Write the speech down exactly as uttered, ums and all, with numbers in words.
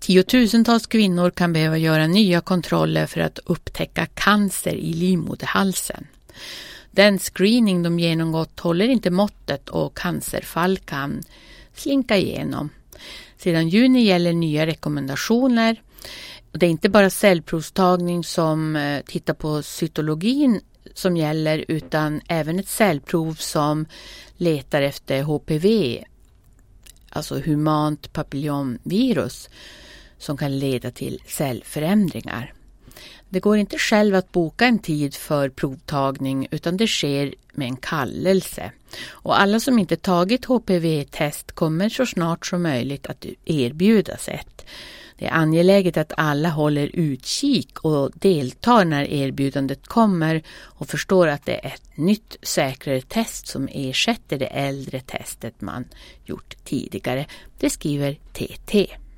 Tiotusentals kvinnor kan behöva göra nya kontroller för att upptäcka cancer i livmoderhalsen. Den screening de genomgått håller inte måttet och cancerfall kan slinka igenom. Sedan juni gäller nya rekommendationer. Det är inte bara cellprovstagning som tittar på cytologin som gäller, utan även ett cellprov som letar efter H P V, alltså humant papillomvirus, som kan leda till cellförändringar. Det går inte själv att boka en tid för provtagning, utan det sker med en kallelse. Och alla som inte tagit H P V-test kommer så snart som möjligt att erbjudas ett. Det är angeläget att alla håller utkik och deltar när erbjudandet kommer och förstår att det är ett nytt säkrare test som ersätter det äldre testet man gjort tidigare. Det skriver T T.